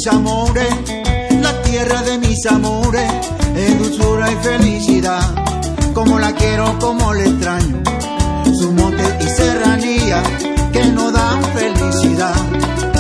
amores, la tierra de mis amores, es dulzura y felicidad. Como la quiero, como la extraño, su monte y serranía que nos dan felicidad.